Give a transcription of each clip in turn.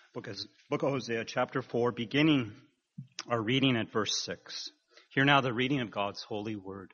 Book of Hosea, chapter 4, beginning our reading at verse 6. Hear now the reading of God's holy word.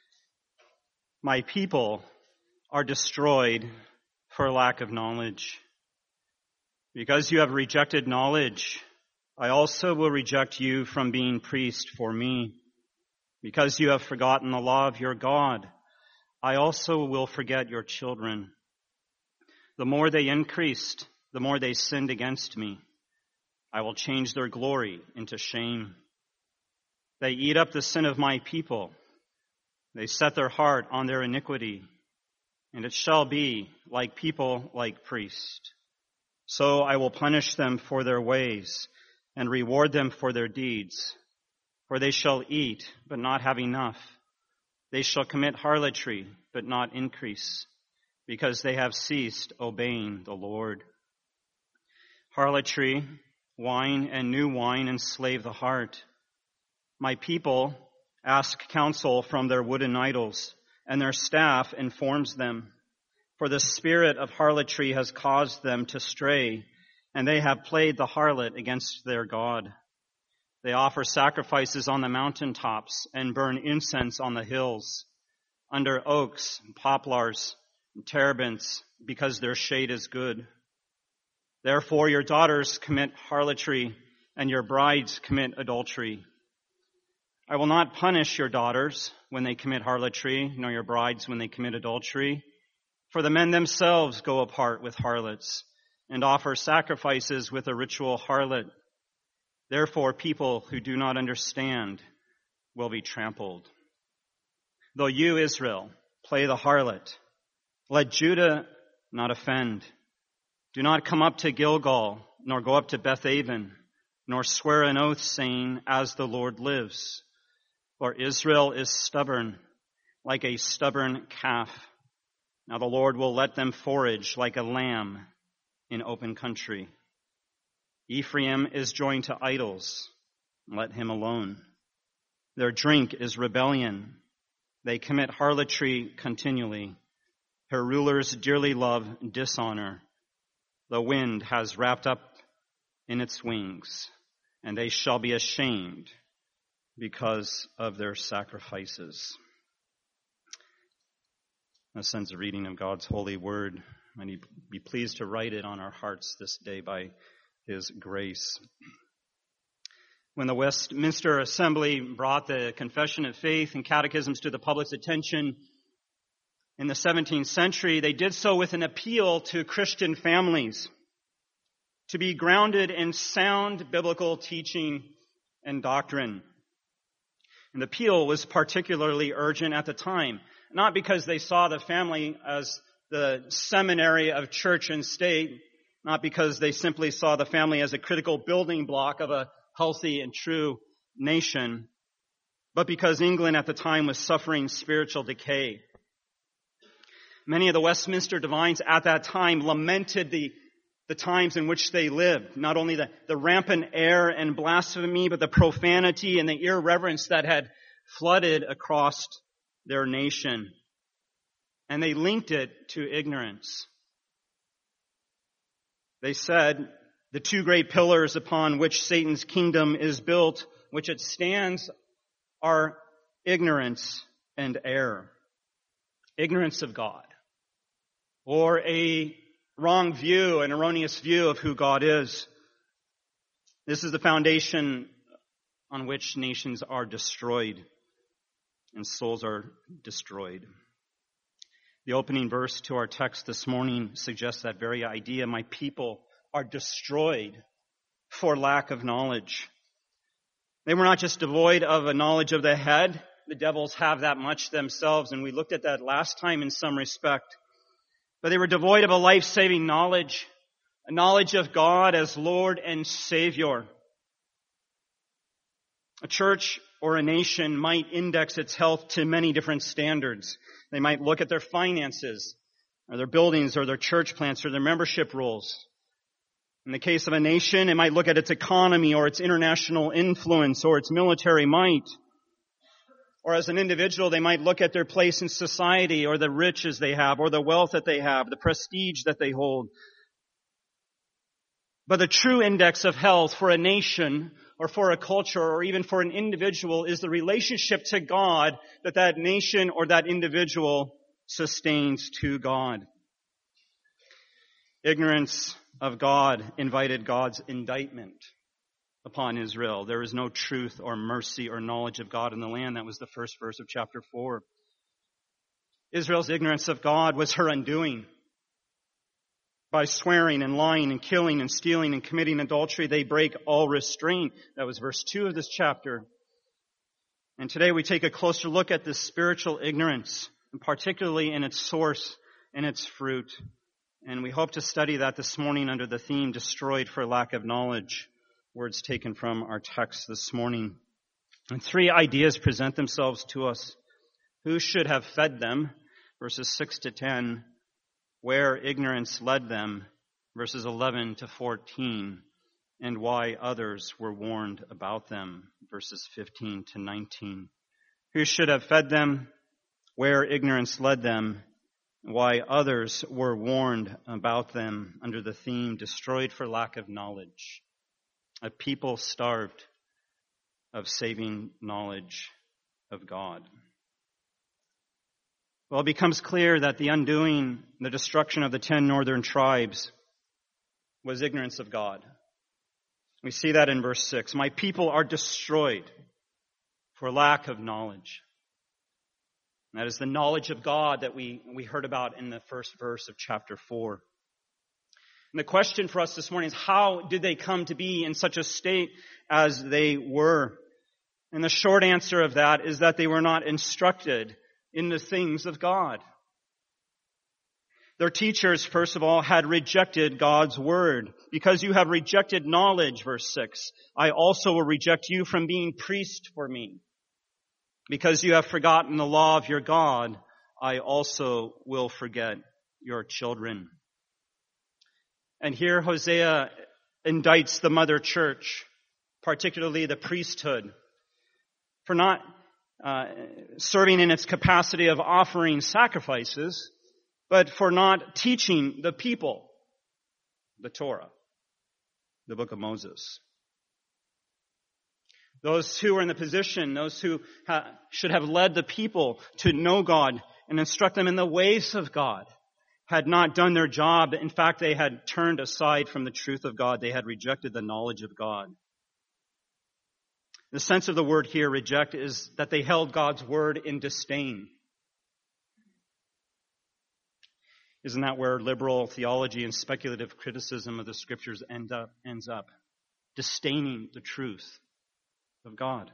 My people are destroyed for lack of knowledge. Because you have rejected knowledge, I also will reject you from being priest for me. Because you have forgotten the law of your God, I also will forget your children. The more they increased, the more they sinned against me. I will change their glory into shame. They eat up the sin of my people. They set their heart on their iniquity. And it shall be like people, like priests. So I will punish them for their ways and reward them for their deeds. For they shall eat, but not have enough. They shall commit harlotry, but not increase, because they have ceased obeying the Lord. Harlotry, wine, and new wine enslave the heart. My people ask counsel from their wooden idols, and their staff informs them. For the spirit of harlotry has caused them to stray, and they have played the harlot against their God. They offer sacrifices on the mountaintops and burn incense on the hills, under oaks, poplars, and terebinths, because their shade is good. Therefore your daughters commit harlotry, and your brides commit adultery. I will not punish your daughters when they commit harlotry, nor your brides when they commit adultery. For the men themselves go apart with harlots, and offer sacrifices with a ritual harlot. Therefore, people who do not understand will be trampled. Though you, Israel, play the harlot, let Judah not offend. Do not come up to Gilgal, nor go up to Bethaven, nor swear an oath, saying, as the Lord lives. For Israel is stubborn, like a stubborn calf. Now the Lord will let them forage like a lamb in open country. Ephraim is joined to idols. Let him alone. Their drink is rebellion. They commit harlotry continually. Her rulers dearly love dishonor. The wind has wrapped up in its wings, and they shall be ashamed because of their sacrifices. This ends the reading of God's holy word. And He be pleased to write it on our hearts this day by His grace. When the Westminster Assembly brought the Confession of Faith and catechisms to the public's attention in the 17th century, they did so with an appeal to Christian families to be grounded in sound biblical teaching and doctrine. And the appeal was particularly urgent at the time, not because they saw the family as the seminary of church and state, not because they simply saw the family as a critical building block of a healthy and true nation, but because England at the time was suffering spiritual decay. Many of the Westminster divines at that time lamented the times in which they lived, not only the rampant error and blasphemy, but the profanity and the irreverence that had flooded across their nation. And they linked it to ignorance. They said, the two great pillars upon which Satan's kingdom is built, which it stands, are ignorance and error. Ignorance of God, or a wrong view, an erroneous view of who God is. This is the foundation on which nations are destroyed and souls are destroyed. The opening verse to our text this morning suggests that very idea. My people are destroyed for lack of knowledge. They were not just devoid of a knowledge of the head. The devils have that much themselves, and we looked at that last time in some respect. But they were devoid of a life-saving knowledge, a knowledge of God as Lord and Savior. A church or a nation might index its health to many different standards. They might look at their finances, or their buildings, or their church plants, or their membership rolls. In the case of a nation, it might look at its economy, or its international influence, or its military might. Or as an individual, they might look at their place in society, or the riches they have, or the wealth that they have, the prestige that they hold. But the true index of health for a nation or for a culture or even for an individual is the relationship to God that that nation or that individual sustains to God. Ignorance of God invited God's indictment upon Israel. There is no truth or mercy or knowledge of God in the land. That was the first verse of chapter 4. Israel's ignorance of God was her undoing. By swearing and lying and killing and stealing and committing adultery, they break all restraint. That was verse 2 of this chapter. And today we take a closer look at this spiritual ignorance, and particularly in its source and its fruit. And we hope to study that this morning under the theme, Destroyed for Lack of Knowledge, words taken from our text this morning. And 3 ideas present themselves to us. Who should have fed them? Verses 6 to 10. Where ignorance led them, verses 11 to 14, and why others were warned about them, verses 15 to 19. Who should have fed them, where ignorance led them, why others were warned about them, under the theme, Destroyed for Lack of Knowledge, a people starved of saving knowledge of God. Well, it becomes clear that the undoing, the destruction of the 10 northern tribes was ignorance of God. We see that in verse 6. My people are destroyed for lack of knowledge. And that is the knowledge of God that we heard about in the first verse of chapter 4. And the question for us this morning is, how did they come to be in such a state as they were? And the short answer of that is that they were not instructed in the things of God. Their teachers, first of all, had rejected God's word. Because you have rejected knowledge, verse 6, I also will reject you from being priest for me. Because you have forgotten the law of your God, I also will forget your children. And here Hosea indicts the mother church, particularly the priesthood, for not serving in its capacity of offering sacrifices, but for not teaching the people the Torah, the book of Moses. Those who are in the position, those who should have led the people to know God and instruct them in the ways of God, had not done their job. In fact, they had turned aside from the truth of God. They had rejected the knowledge of God. The sense of the word here, reject, is that they held God's word in disdain. Isn't that where liberal theology and speculative criticism of the scriptures ends up? Disdaining the truth of God.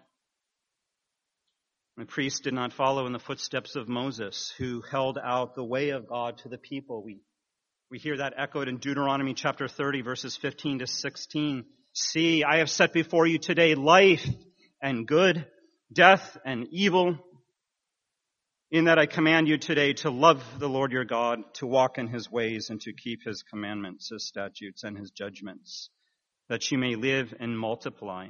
The priests did not follow in the footsteps of Moses, who held out the way of God to the people. We hear that echoed in Deuteronomy chapter 30, verses 15 to 16. See, I have set before you today life and good, death and evil, in that I command you today to love the Lord your God, to walk in his ways, and to keep his commandments, his statutes, and his judgments, that you may live and multiply.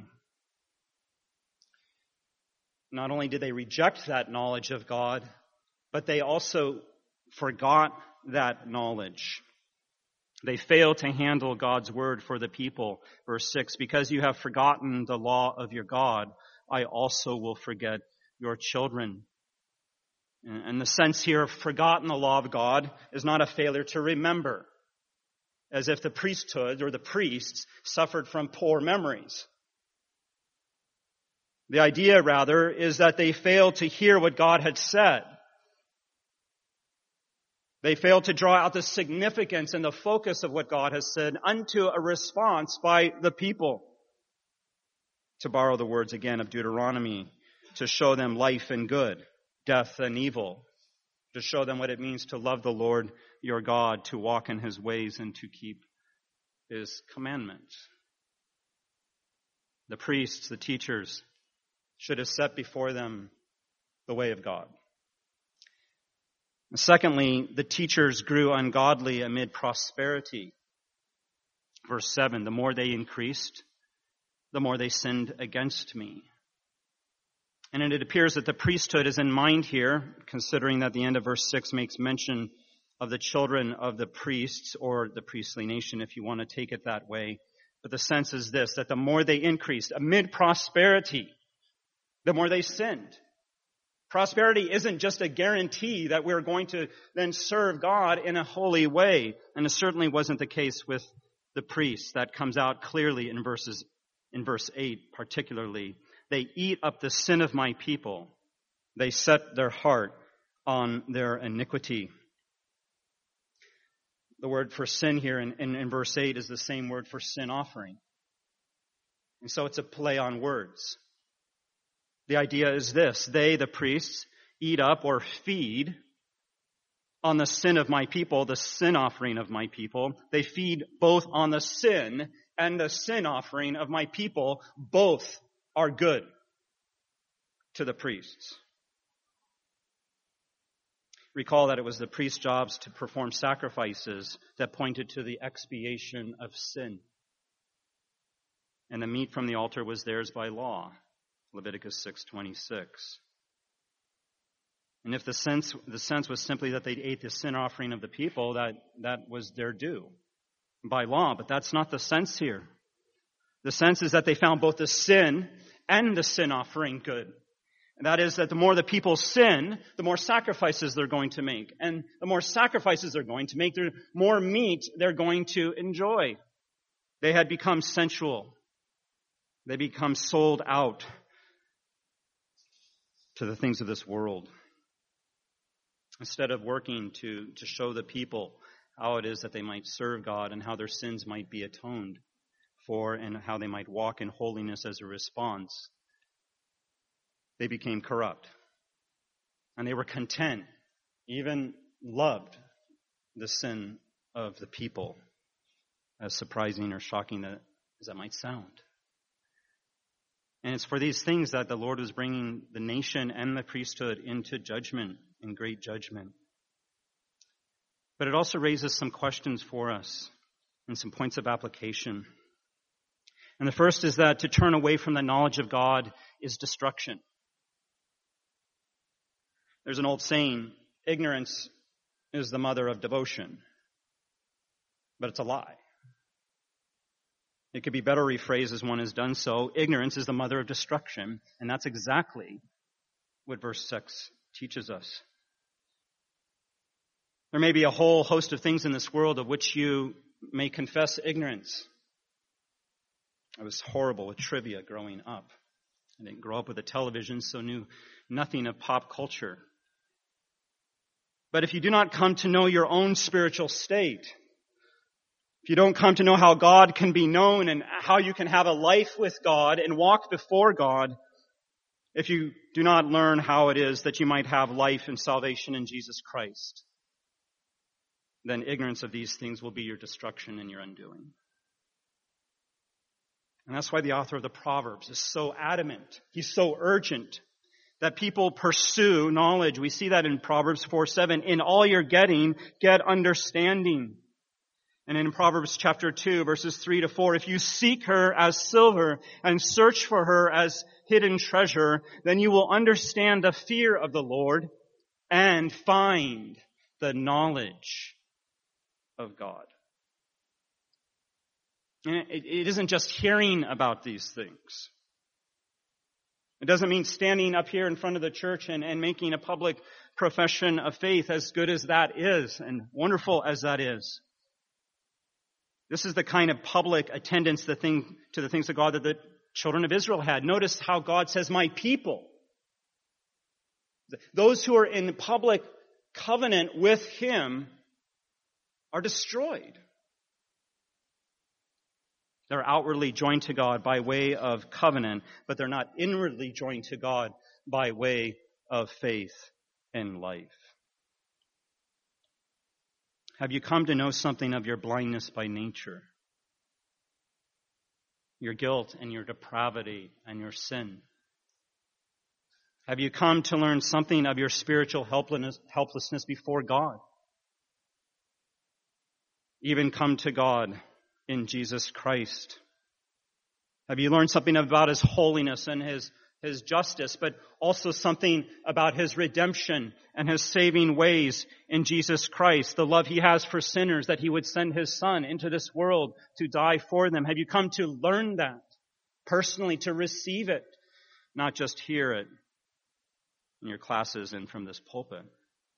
Not only did they reject that knowledge of God, but they also forgot that knowledge. They failed to handle God's word for the people. Verse 6, because you have forgotten the law of your God, I also will forget your children. And the sense here of forgotten the law of God is not a failure to remember, as if the priesthood or the priests suffered from poor memories. The idea, rather, is that they failed to hear what God had said. They failed to draw out the significance and the focus of what God has said unto a response by the people. To borrow the words again of Deuteronomy, to show them life and good, death and evil, to show them what it means to love the Lord your God, to walk in his ways and to keep his commandments. The priests, the teachers, should have set before them the way of God. Secondly, the teachers grew ungodly amid prosperity. Verse 7, the more they increased, the more they sinned against me. And it appears that the priesthood is in mind here, considering that the end of verse 6 makes mention of the children of the priests, or the priestly nation, if you want to take it that way. But the sense is this, that the more they increased amid prosperity, the more they sinned. Prosperity isn't just a guarantee that we're going to then serve God in a holy way. And it certainly wasn't the case with the priests. That comes out clearly in verse 8 particularly. They eat up the sin of my people. They set their heart on their iniquity. The word for sin here in verse 8 is the same word for sin offering. And so it's a play on words. The idea is this: they, the priests, eat up or feed on the sin of my people, the sin offering of my people. They feed both on the sin and the sin offering of my people. Both are good to the priests. Recall that it was the priest's jobs to perform sacrifices that pointed to the expiation of sin. And the meat from the altar was theirs by law. Leviticus 6:26. And if the sense was simply that they ate the sin offering of the people, that was their due by law. But that's not the sense here. The sense is that they found both the sin and the sin offering good. And that is that the more the people sin, the more sacrifices they're going to make. And the more sacrifices they're going to make, the more meat they're going to enjoy. They had become sensual. They become sold out to the things of this world, instead of working to show the people how it is that they might serve God and how their sins might be atoned for and how they might walk in holiness as a response. They became corrupt. And they were content, even loved the sin of the people, as surprising or shocking as that might sound. And it's for these things that the Lord was bringing the nation and the priesthood into judgment, in great judgment. But it also raises some questions for us and some points of application. And the first is that to turn away from the knowledge of God is destruction. There's an old saying, ignorance is the mother of devotion. But it's a lie. It could be better rephrased as one has done so. Ignorance is the mother of destruction. And that's exactly what verse 6 teaches us. There may be a whole host of things in this world of which you may confess ignorance. I was horrible with trivia growing up. I didn't grow up with a television, so knew nothing of pop culture. But if you do not come to know your own spiritual state, if you don't come to know how God can be known and how you can have a life with God and walk before God, if you do not learn how it is that you might have life and salvation in Jesus Christ, then ignorance of these things will be your destruction and your undoing. And that's why the author of the Proverbs is so adamant. He's so urgent that people pursue knowledge. We see that in Proverbs 4:7. In all you're getting, get understanding. And in Proverbs chapter 2, verses 3-4, if you seek her as silver and search for her as hidden treasure, then you will understand the fear of the Lord and find the knowledge of God. And it isn't just hearing about these things. It doesn't mean standing up here in front of the church and making a public profession of faith, as good as that is and wonderful as that is. This is the kind of public attendance to the things of God that the children of Israel had. Notice how God says, my people. Those who are in public covenant with Him are destroyed. They're outwardly joined to God by way of covenant, but they're not inwardly joined to God by way of faith and life. Have you come to know something of your blindness by nature? Your guilt and your depravity and your sin? Have you come to learn something of your spiritual helplessness before God? Even come to God in Jesus Christ? Have you learned something about His holiness and His his justice, but also something about his redemption and his saving ways in Jesus Christ, the love he has for sinners, that he would send his Son into this world to die for them. Have you come to learn that personally, to receive it, not just hear it in your classes and from this pulpit?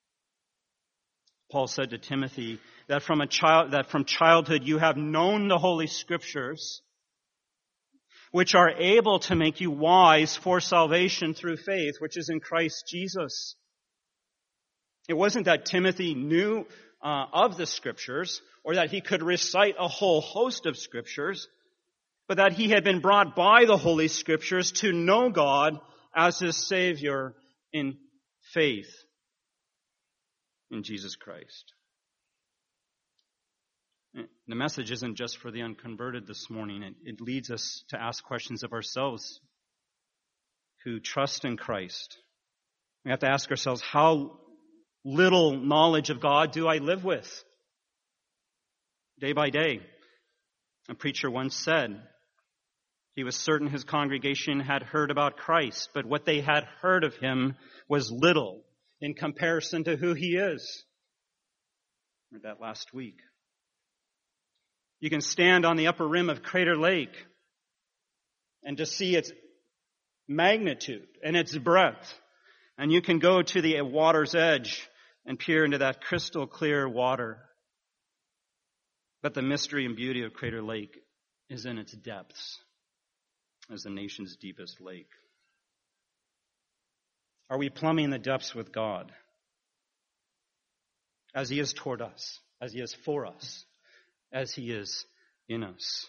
Paul said to Timothy that from childhood you have known the Holy Scriptures, which are able to make you wise for salvation through faith, which is in Christ Jesus. It wasn't that Timothy knew of the Scriptures, or that he could recite a whole host of Scriptures, but that he had been brought by the Holy Scriptures to know God as his Savior in faith in Jesus Christ. The message isn't just for the unconverted this morning. It leads us to ask questions of ourselves who trust in Christ. We have to ask ourselves, how little knowledge of God do I live with day by day? A preacher once said he was certain his congregation had heard about Christ, but what they had heard of him was little in comparison to who he is. I heard that last week. You can stand on the upper rim of Crater Lake and to see its magnitude and its breadth. And you can go to the water's edge and peer into that crystal clear water. But the mystery and beauty of Crater Lake is in its depths as the nation's deepest lake. Are we plumbing the depths with God as he is toward us, as he is for us, as he is in us?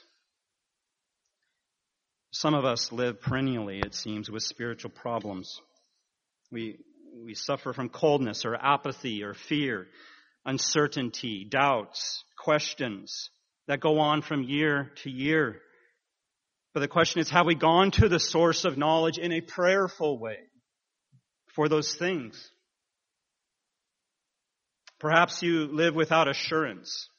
Some of us live perennially, it seems, with spiritual problems. We suffer from coldness or apathy or fear, uncertainty, doubts, questions that go on from year to year. But the question is, have we gone to the source of knowledge in a prayerful way for those things? Perhaps you live without assurance.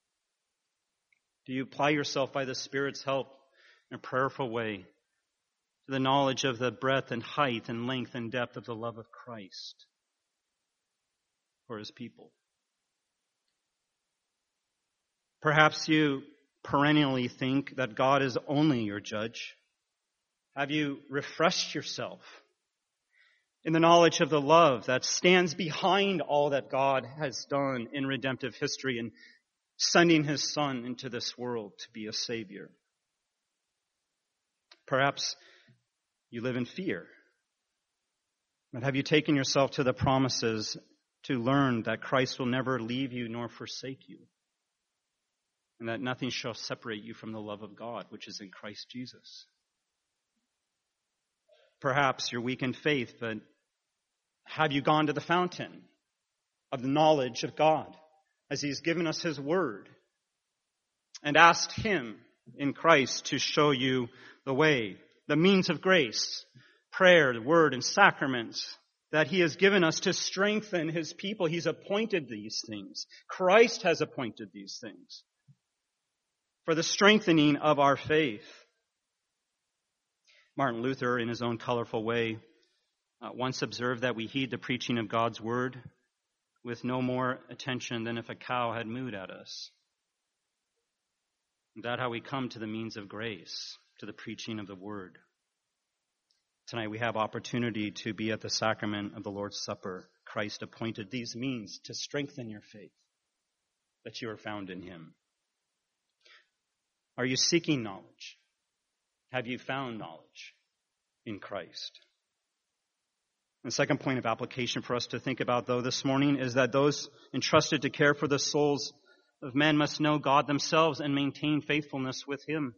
Do you apply yourself by the Spirit's help in a prayerful way to the knowledge of the breadth and height and length and depth of the love of Christ for his people? Perhaps you perennially think that God is only your judge. Have you refreshed yourself in the knowledge of the love that stands behind all that God has done in redemptive history and sending his Son into this world to be a Savior? Perhaps you live in fear. But have you taken yourself to the promises to learn that Christ will never leave you nor forsake you, and that nothing shall separate you from the love of God, which is in Christ Jesus? Perhaps you're weak in faith, but have you gone to the fountain of the knowledge of God as he's given us his word and asked him in Christ to show you the way, the means of grace, prayer, the word, and sacraments that he has given us to strengthen his people? He's appointed these things. Christ has appointed these things for the strengthening of our faith. Martin Luther, in his own colorful way, once observed that we heed the preaching of God's word with no more attention than if a cow had mooed at us. Is that how we come to the means of grace, to the preaching of the word? Tonight we have opportunity to be at the sacrament of the Lord's Supper. Christ appointed these means to strengthen your faith, that you are found in him. Are you seeking knowledge? Have you found knowledge in Christ? The second point of application for us to think about, though, this morning is that those entrusted to care for the souls of men must know God themselves and maintain faithfulness with him.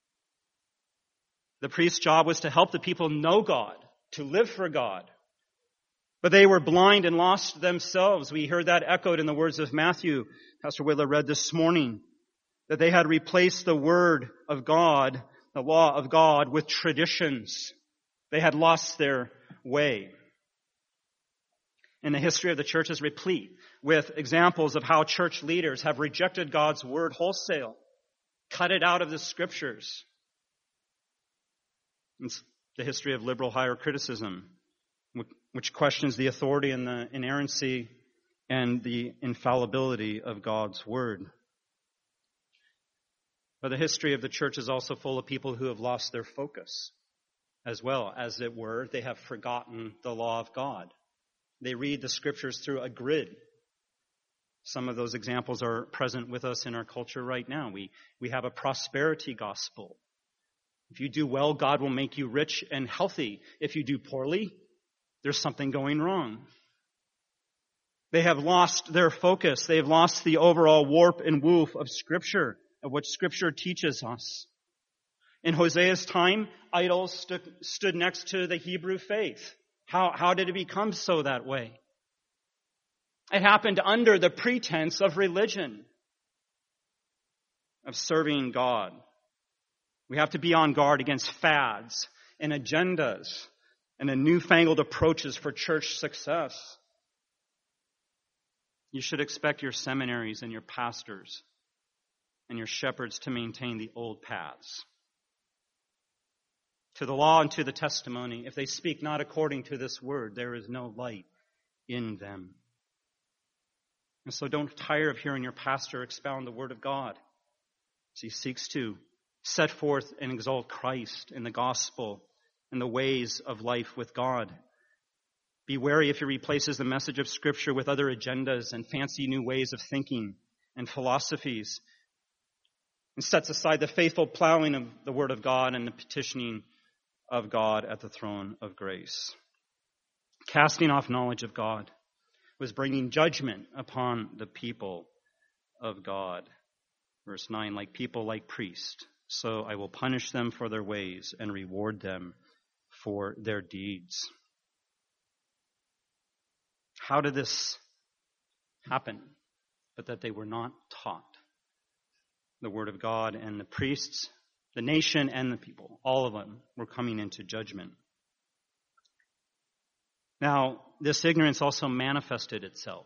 The priest's job was to help the people know God, to live for God. But they were blind and lost themselves. We heard that echoed in the words of Matthew, Pastor Whitler read this morning, that they had replaced the word of God, the law of God, with traditions. They had lost their way. And the history of the church is replete with examples of how church leaders have rejected God's word wholesale, cut it out of the scriptures. the history of liberal higher criticism, which questions the authority and the inerrancy and the infallibility of God's word. But the history of the church is also full of people who have lost their focus as well. As it were, they have forgotten the law of God. They read the scriptures through a grid. Some of those examples are present with us in our culture right now. We have a prosperity gospel. If you do well, God will make you rich and healthy. If you do poorly, there's something going wrong. They have lost their focus. They have lost the overall warp and woof of Scripture, of what Scripture teaches us. In Hosea's time, idols stood next to the Hebrew faith. How did it become so that way? It happened under the pretense of religion, of serving God. We have to be on guard against fads and agendas and the newfangled approaches for church success. You should expect your seminaries and your pastors and your shepherds to maintain the old paths. To the law and to the testimony, if they speak not according to this word, there is no light in them. And so don't tire of hearing your pastor expound the word of God as he seeks to set forth and exalt Christ in the gospel and the ways of life with God. Be wary if he replaces the message of Scripture with other agendas and fancy new ways of thinking and philosophies, and sets aside the faithful plowing of the word of God and the petitioning of God at the throne of grace. Casting off knowledge of God was bringing judgment upon the people of God. Verse 9, like people, like priests, so I will punish them for their ways and reward them for their deeds. How did this happen? But that they were not taught the word of God, and the priests, the nation, and the people, all of them were coming into judgment. Now, this ignorance also manifested itself.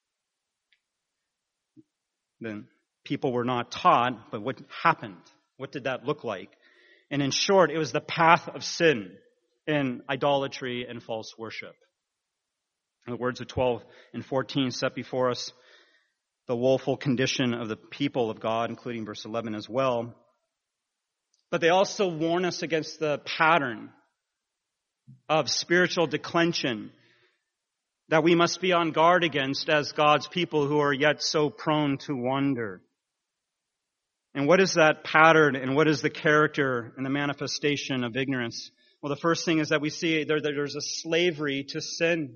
The people were not taught, but what happened? What did that look like? And in short, it was the path of sin in idolatry and false worship. The words of 12 and 14 set before us the woeful condition of the people of God, including verse 11 as well. But they also warn us against the pattern of spiritual declension that we must be on guard against as God's people who are yet so prone to wander. And what is that pattern, and what is the character and the manifestation of ignorance? Well, the first thing is that we see there's a slavery to sin.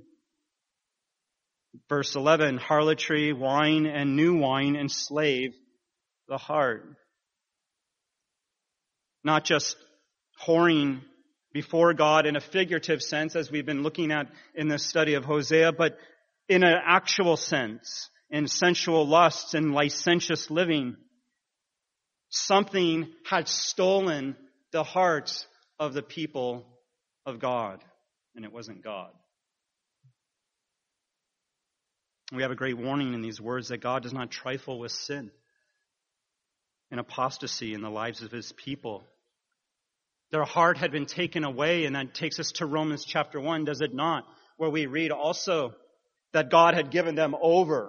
Verse 11, harlotry, wine, and new wine enslave the heart. Not just whoring before God in a figurative sense, as we've been looking at in this study of Hosea, but in an actual sense, in sensual lusts and licentious living. Something had stolen the hearts of the people of God, and it wasn't God. We have a great warning in these words that God does not trifle with sin and apostasy in the lives of his people. Their heart had been taken away, and that takes us to Romans chapter 1, does it not? Where we read also that God had given them over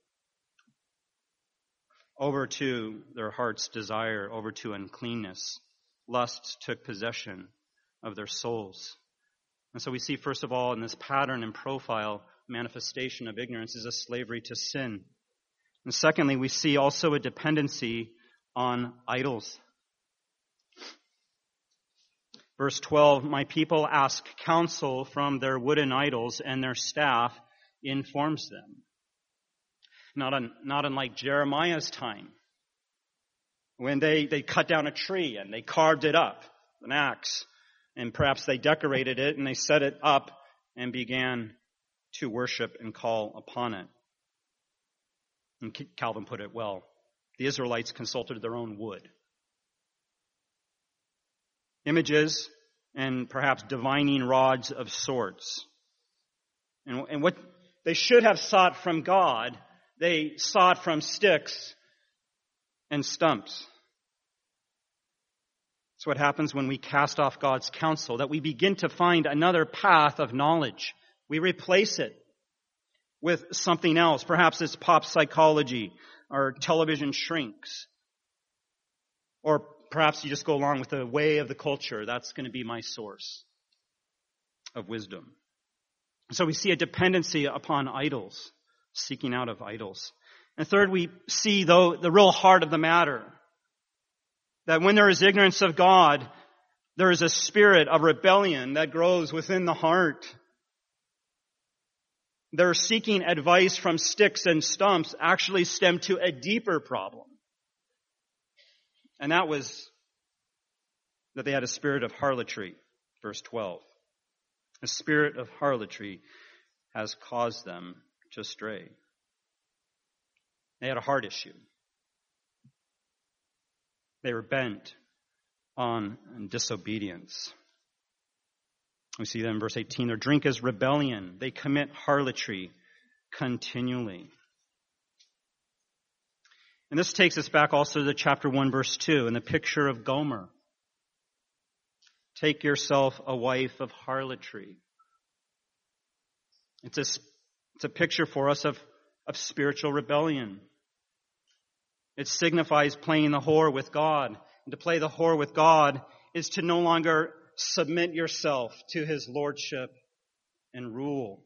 to their heart's desire, over to uncleanness. Lust took possession of their souls. And so we see, first of all, in this pattern and profile, manifestation of ignorance is a slavery to sin. And secondly, we see also a dependency on idols. Verse 12, my people ask counsel from their wooden idols, and their staff informs them. Not unlike Jeremiah's time, when they cut down a tree and they carved it up, an axe, and perhaps they decorated it and they set it up and began to worship and call upon it. And Calvin put it well. The Israelites consulted their own wood. Images and perhaps divining rods of sorts. And what they should have sought from God, they sought from sticks and stumps. It's what happens when we cast off God's counsel, that we begin to find another path of knowledge. We replace it with something else. Perhaps it's pop psychology or television shrinks. Or perhaps you just go along with the way of the culture. That's going to be my source of wisdom. So we see a dependency upon idols, seeking out of idols. And third, we see, though, the real heart of the matter. That when there is ignorance of God, there is a spirit of rebellion that grows within the heart. Their seeking advice from sticks and stumps actually stemmed to a deeper problem. And that was that they had a spirit of harlotry, verse 12. A spirit of harlotry has caused them to stray. They had a heart issue. They were bent on disobedience. We see that in verse 18. Their drink is rebellion. They commit harlotry continually. And this takes us back also to chapter 1, verse 2, and the picture of Gomer. Take yourself a wife of harlotry. It's a picture for us of spiritual rebellion. It signifies playing the whore with God. And to play the whore with God is to no longer submit yourself to His lordship and rule.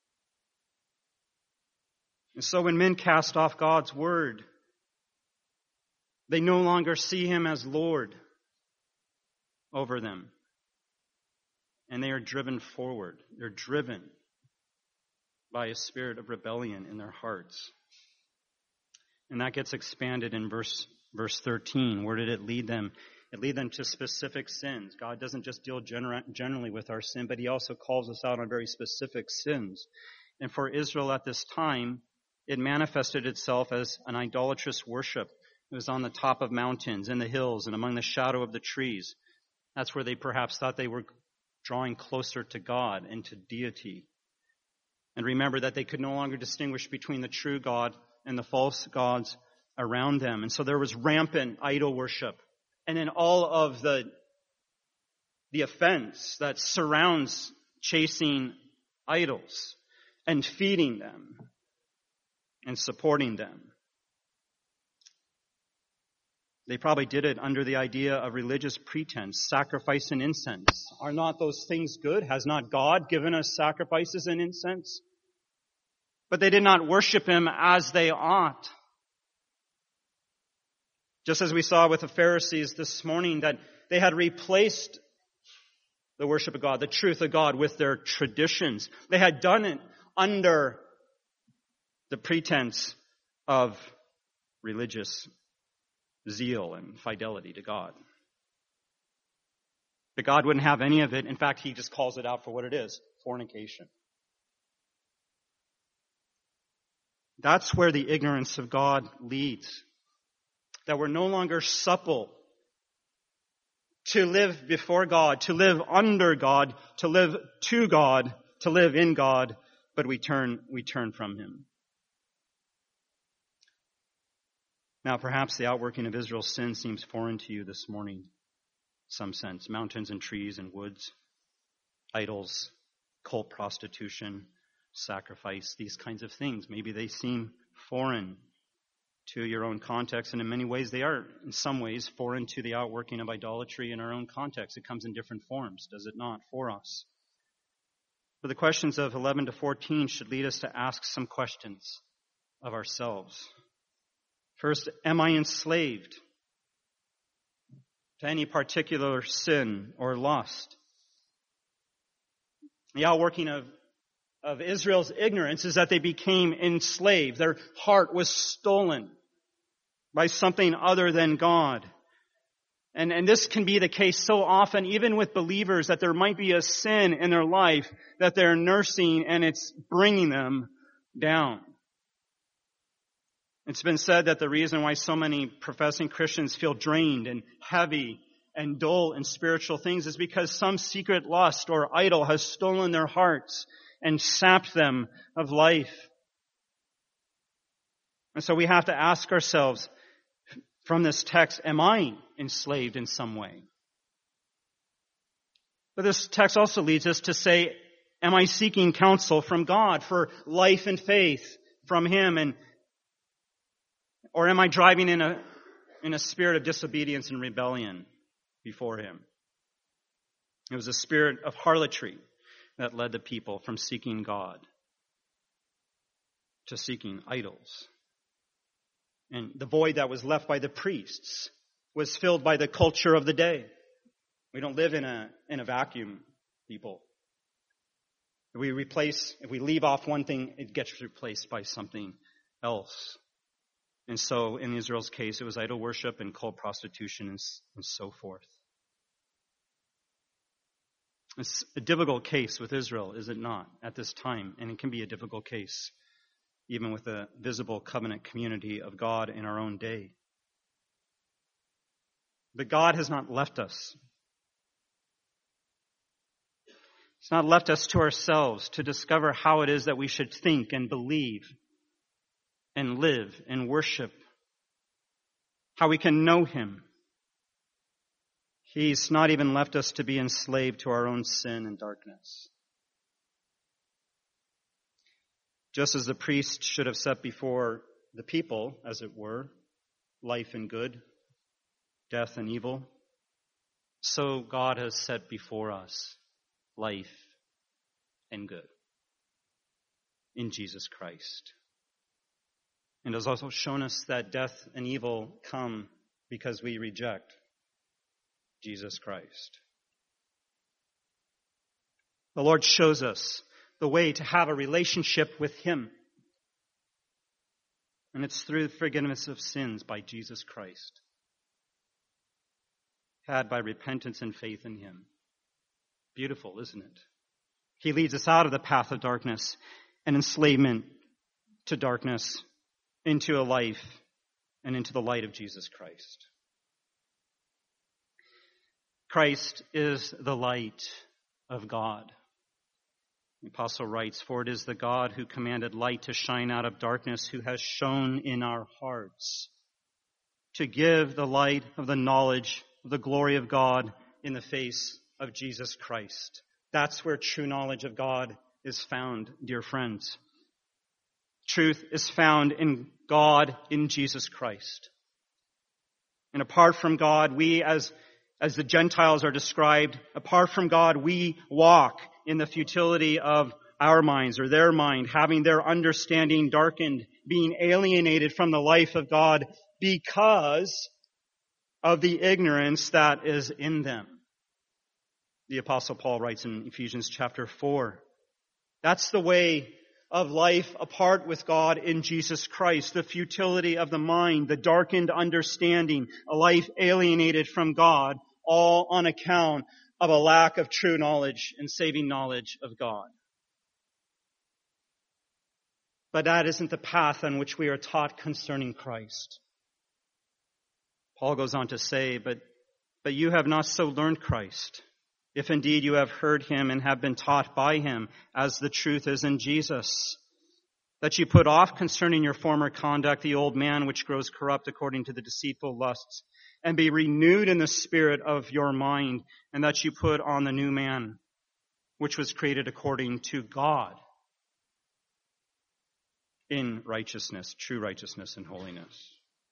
And so when men cast off God's word, they no longer see Him as Lord over them. And they are driven forward. They're driven by a spirit of rebellion in their hearts. And that gets expanded in verse 13. Where did it lead them? It led them to specific sins. God doesn't just deal generally with our sin, but He also calls us out on very specific sins. And for Israel at this time, it manifested itself as an idolatrous worship. It was on the top of mountains, in the hills, and among the shadow of the trees. That's where they perhaps thought they were drawing closer to God and to deity. And remember that they could no longer distinguish between the true God and the false gods around them. And so there was rampant idol worship. And then all of the offense that surrounds chasing idols and feeding them and supporting them. They probably did it under the idea of religious pretense, sacrifice and incense. Are not those things good? Has not God given us sacrifices and incense? But they did not worship Him as they ought. Just as we saw with the Pharisees this morning, that they had replaced the worship of God, the truth of God, with their traditions. They had done it under the pretense of religious zeal and fidelity to God. But God wouldn't have any of it. In fact, He just calls it out for what it is, fornication. That's where the ignorance of God leads. That we're no longer supple to live before God, to live under God, to live to God, to live in God, but we turn from Him. Now, perhaps the outworking of Israel's sin seems foreign to you this morning, in some sense. Mountains and trees and woods, idols, cult prostitution, sacrifice, these kinds of things. Maybe they seem foreign to your own context, and in many ways they are, in some ways, foreign to the outworking of idolatry in our own context. It comes in different forms, does it not, for us? But the questions of 11 to 14 should lead us to ask some questions of ourselves. First, am I enslaved to any particular sin or lust? The outworking of Israel's ignorance is that they became enslaved. Their heart was stolen by something other than God. And this can be the case so often, even with believers, that there might be a sin in their life that they're nursing and it's bringing them down. It's been said that the reason why so many professing Christians feel drained and heavy and dull in spiritual things is because some secret lust or idol has stolen their hearts and sapped them of life. And so we have to ask ourselves from this text, am I enslaved in some way? But this text also leads us to say, am I seeking counsel from God for life and faith from Him, or am I driving in a spirit of disobedience and rebellion before Him? It was a spirit of harlotry that led the people from seeking God to seeking idols. And the void that was left by the priests was filled by the culture of the day. We don't live in a vacuum, people. If we leave off one thing, it gets replaced by something else. And so in Israel's case, it was idol worship and cult prostitution and so forth. It's a difficult case with Israel, is it not, at this time? And it can be a difficult case even with a visible covenant community of God in our own day. But God has not left us. He's not left us to ourselves to discover how it is that we should think and believe and live and worship, how we can know Him. He's not even left us to be enslaved to our own sin and darkness. Just as the priest should have set before the people, as it were, life and good, death and evil, so God has set before us life and good in Jesus Christ. And has also shown us that death and evil come because we reject Jesus Christ. The Lord shows us the way to have a relationship with Him. And it's through the forgiveness of sins by Jesus Christ, had by repentance and faith in Him. Beautiful, isn't it? He leads us out of the path of darkness and enslavement to darkness into a life and into the light of Jesus Christ. Christ is the light of God. The apostle writes, "For it is the God who commanded light to shine out of darkness, who has shone in our hearts to give the light of the knowledge of the glory of God in the face of Jesus Christ." That's where true knowledge of God is found, dear friends. Truth is found in God, in Jesus Christ. And apart from God, we, as the Gentiles are described, apart from God, we walk in the futility of our minds or their mind, having their understanding darkened, being alienated from the life of God because of the ignorance that is in them. The Apostle Paul writes in Ephesians chapter 4. That's the way of life apart with God in Jesus Christ, the futility of the mind, the darkened understanding, a life alienated from God, all on account of a lack of true knowledge and saving knowledge of God. But that isn't the path on which we are taught concerning Christ. Paul goes on to say, but you have not so learned Christ, if indeed you have heard Him and have been taught by Him, as the truth is in Jesus, that you put off concerning your former conduct the old man which grows corrupt according to the deceitful lusts, and be renewed in the spirit of your mind, and that you put on the new man, which was created according to God in righteousness, true righteousness and holiness.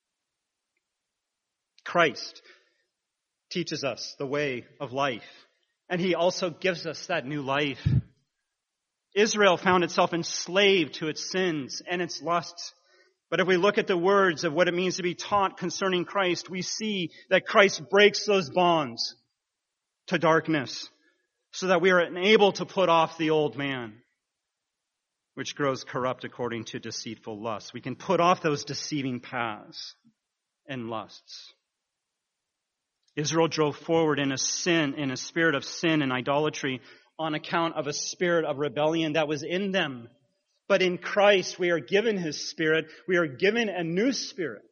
Christ teaches us the way of life, and He also gives us that new life. Israel found itself enslaved to its sins and its lusts. But if we look at the words of what it means to be taught concerning Christ, we see that Christ breaks those bonds to darkness so that we are enabled to put off the old man, which grows corrupt according to deceitful lusts. We can put off those deceiving paths and lusts. Israel drove forward in a spirit of sin and idolatry on account of a spirit of rebellion that was in them. But in Christ, we are given His Spirit. We are given a new spirit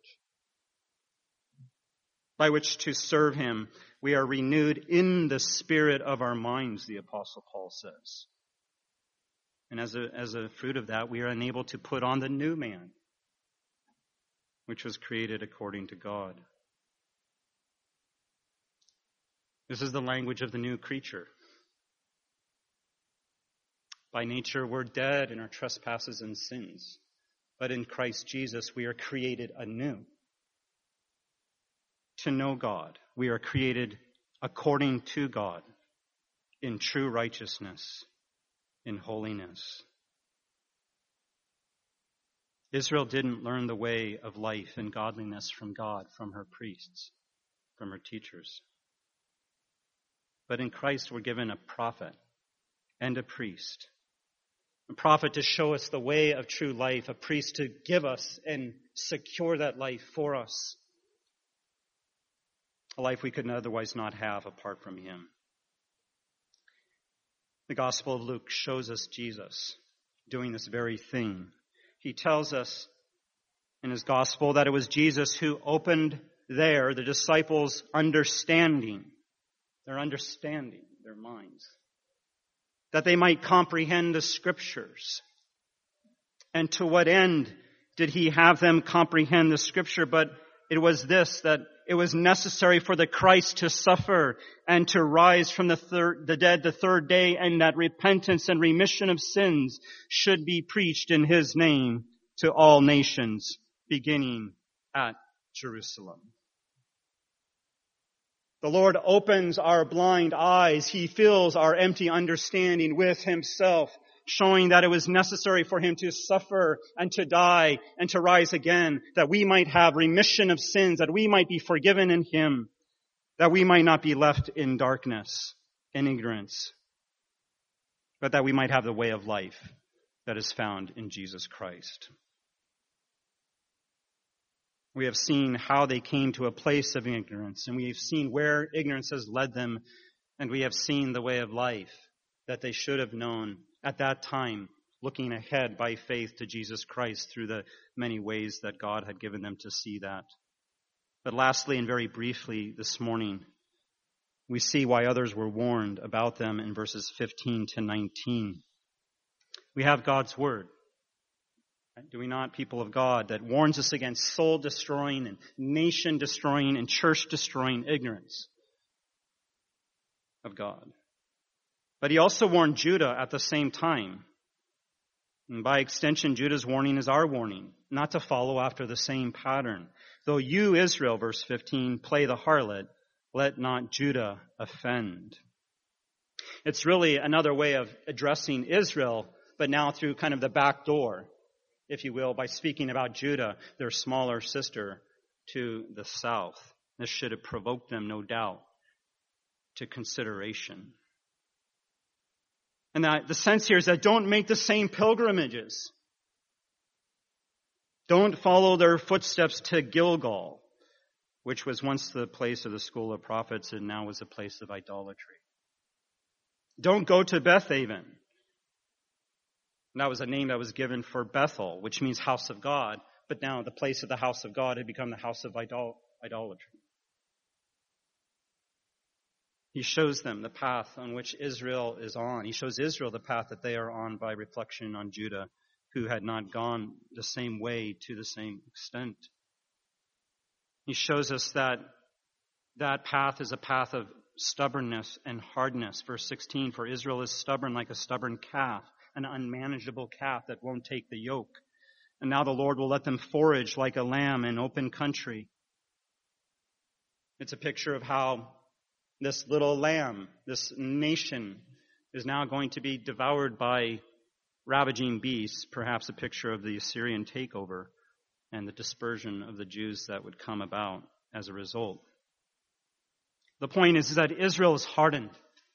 by which to serve Him. We are renewed in the spirit of our minds, the Apostle Paul says. And as a fruit of that, we are enabled to put on the new man, which was created according to God. This is the language of the new creature. By nature, we're dead in our trespasses and sins. But in Christ Jesus, we are created anew. To know God, we are created according to God, in true righteousness, in holiness. Israel didn't learn the way of life and godliness from God, from her priests, from her teachers. But in Christ, we're given a prophet and a priest. A prophet to show us the way of true life, a priest to give us and secure that life for us. A life we could otherwise not have apart from him. The Gospel of Luke shows us Jesus doing this very thing. He tells us in his Gospel that it was Jesus who opened the disciples' understanding, their minds, that they might comprehend the Scriptures. And to what end did he have them comprehend the Scripture? But it was this, that it was necessary for the Christ to suffer and to rise from the dead the third day, and that repentance and remission of sins should be preached in his name to all nations, beginning at Jerusalem. The Lord opens our blind eyes. He fills our empty understanding with himself, showing that it was necessary for him to suffer and to die and to rise again, that we might have remission of sins, that we might be forgiven in him, that we might not be left in darkness and ignorance, but that we might have the way of life that is found in Jesus Christ. We have seen how they came to a place of ignorance, and we have seen where ignorance has led them, and we have seen the way of life that they should have known at that time, looking ahead by faith to Jesus Christ through the many ways that God had given them to see that. But lastly, and very briefly this morning, we see why others were warned about them in verses 15 to 19. We have God's word. Do we not, people of God, that warns us against soul-destroying and nation-destroying and church-destroying ignorance of God? But he also warned Judah at the same time. And by extension, Judah's warning is our warning, not to follow after the same pattern. Though you, Israel, verse 15, play the harlot, let not Judah offend. It's really another way of addressing Israel, but now through kind of the back door, if you will, by speaking about Judah, their smaller sister to the south. This should have provoked them, no doubt, to consideration. And that the sense here is that don't make the same pilgrimages. Don't follow their footsteps to Gilgal, which was once the place of the school of prophets and now was a place of idolatry. Don't go to Bethaven. And that was a name that was given for Bethel, which means house of God. But now the place of the house of God had become the house of idolatry. He shows them the path on which Israel is on. He shows Israel the path that they are on by reflection on Judah, who had not gone the same way to the same extent. He shows us that that path is a path of stubbornness and hardness. Verse 16, for Israel is stubborn like a stubborn calf, an unmanageable calf that won't take the yoke. And now the Lord will let them forage like a lamb in open country. It's a picture of how this little lamb, this nation, is now going to be devoured by ravaging beasts, perhaps a picture of the Assyrian takeover and the dispersion of the Jews that would come about as a result. The point is that Israel is hardened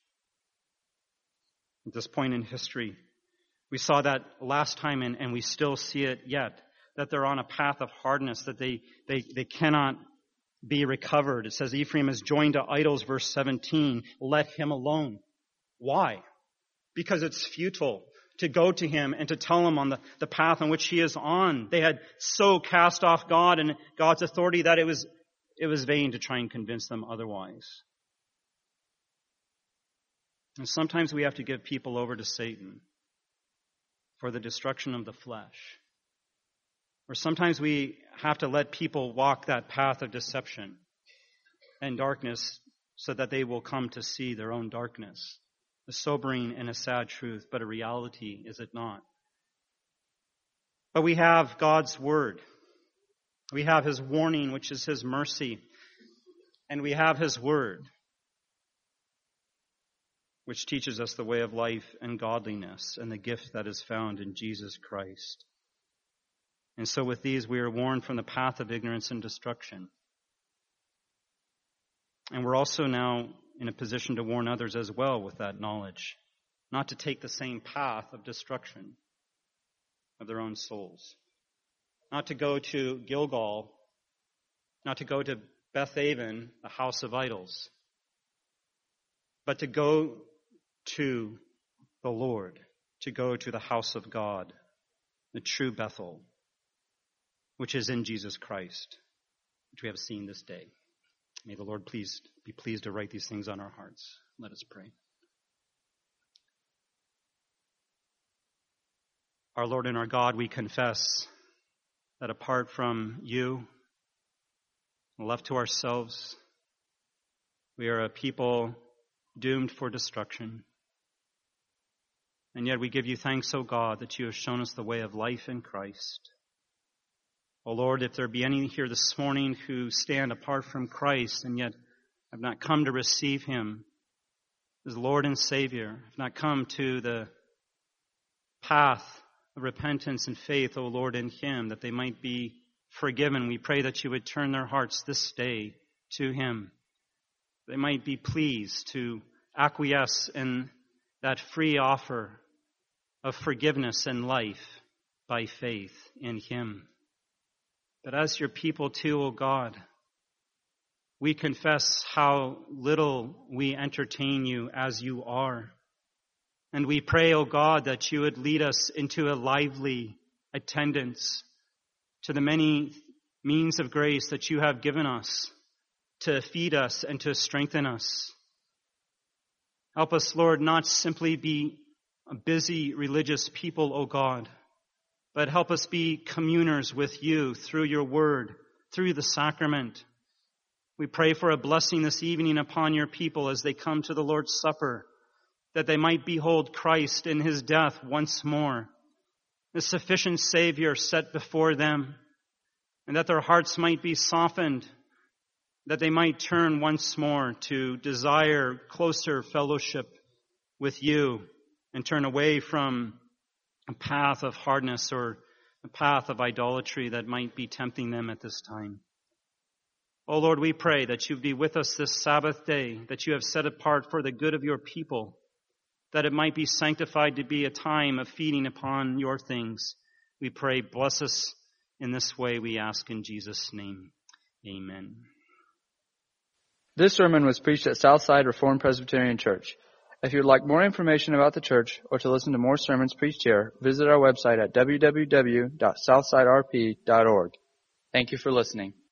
at this point in history. We saw that last time, and we still see it yet, that they're on a path of hardness, that they cannot be recovered. It says Ephraim is joined to idols, verse 17. Let him alone. Why? Because it's futile to go to him and to tell him on the path on which he is on. They had so cast off God and God's authority that it was vain to try and convince them otherwise. And sometimes we have to give people over to Satan for the destruction of the flesh. Or sometimes we have to let people walk that path of deception and darkness so that they will come to see their own darkness A sobering and a sad truth, but a reality, is it not? But we have God's word. We have his warning, which is his mercy. And we have his word, which teaches us the way of life and godliness and the gift that is found in Jesus Christ. And so with these, we are warned from the path of ignorance and destruction. And we're also now in a position to warn others as well with that knowledge, not to take the same path of destruction of their own souls, not to go to Gilgal, not to go to Bethaven, the house of idols, but to go to the Lord, to go to the house of God, the true Bethel, which is in Jesus Christ, which we have seen this day. May the Lord be pleased to write these things on our hearts. Let us pray. Our Lord and our God, we confess that apart from you, left to ourselves, we are a people doomed for destruction. And yet we give you thanks, O God, that you have shown us the way of life in Christ. O Lord, if there be any here this morning who stand apart from Christ and yet have not come to receive him as Lord and Savior, have not come to the path of repentance and faith, O Lord, in him, that they might be forgiven, we pray that you would turn their hearts this day to him. They might be pleased to acquiesce in that free offer of forgiveness and life by faith in him. But as your people too, O God, we confess how little we entertain you as you are. And we pray, O God, that you would lead us into a lively attendance to the many means of grace that you have given us to feed us and to strengthen us. Help us, Lord, not simply be a busy religious people, O God, but help us be communers with you through your word, through the sacrament. We pray for a blessing this evening upon your people as they come to the Lord's Supper, that they might behold Christ in his death once more, the sufficient Savior set before them, and that their hearts might be softened, that they might turn once more to desire closer fellowship with you and turn away from a path of hardness or a path of idolatry that might be tempting them at this time. Oh Lord, we pray that you be with us this Sabbath day, that you have set apart for the good of your people, that it might be sanctified to be a time of feeding upon your things. We pray, bless us in this way, we ask in Jesus' name. Amen. This sermon was preached at Southside Reformed Presbyterian Church. If you'd like more information about the church or to listen to more sermons preached here, visit our website at www.southsiderp.org. Thank you for listening.